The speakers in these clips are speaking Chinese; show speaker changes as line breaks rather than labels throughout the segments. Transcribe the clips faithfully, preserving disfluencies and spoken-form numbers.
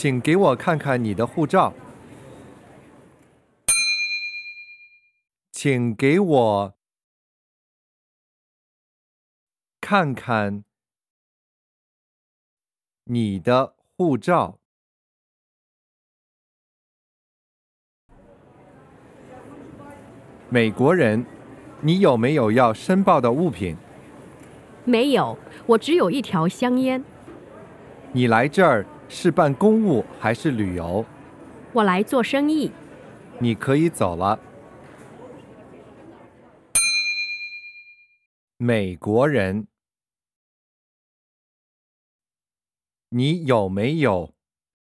请给我看看你的护照。请给我看看你的护照。美国人，你有没有要申报的物品？
没有，我只有一条香烟。
你来这儿是办公务还是旅游？
我来做生意。
你可以走了。美国人，你有没有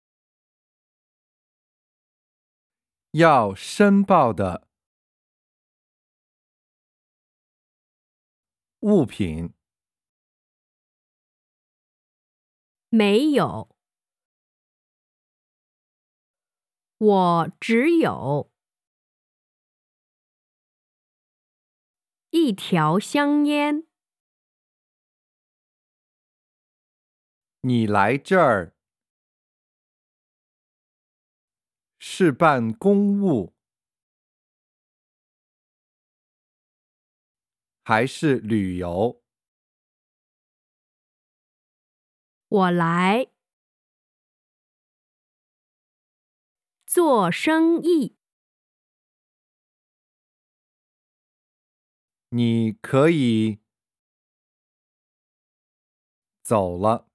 要申报的物品？
没有，我只有一条香烟。
你来这儿是办公务还是旅游？
我来做生意。
你可以走了。